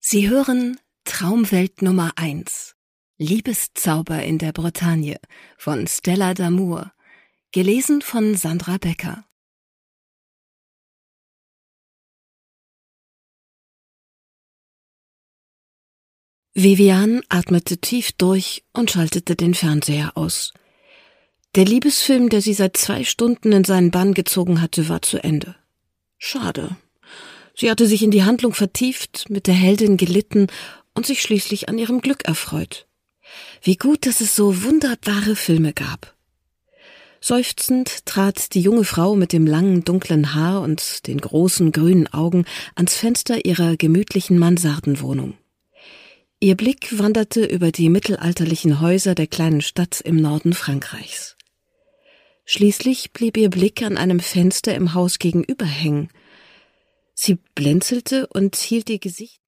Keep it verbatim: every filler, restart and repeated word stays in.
Sie hören Traumwelt Nummer eins. Liebeszauber in der Bretagne von Stella D'Amour. Gelesen von Sandra Becker. Vivian atmete tief durch und schaltete den Fernseher aus. Der Liebesfilm, der sie seit zwei Stunden in seinen Bann gezogen hatte, war zu Ende. Schade. Sie hatte sich in die Handlung vertieft, mit der Heldin gelitten und sich schließlich an ihrem Glück erfreut. Wie gut, dass es so wunderbare Filme gab. Seufzend trat die junge Frau mit dem langen, dunklen Haar und den großen, grünen Augen ans Fenster ihrer gemütlichen Mansardenwohnung. Ihr Blick wanderte über die mittelalterlichen Häuser der kleinen Stadt im Norden Frankreichs. Schließlich blieb ihr Blick an einem Fenster im Haus gegenüber hängen. Sie blinzelte und hielt ihr Gesicht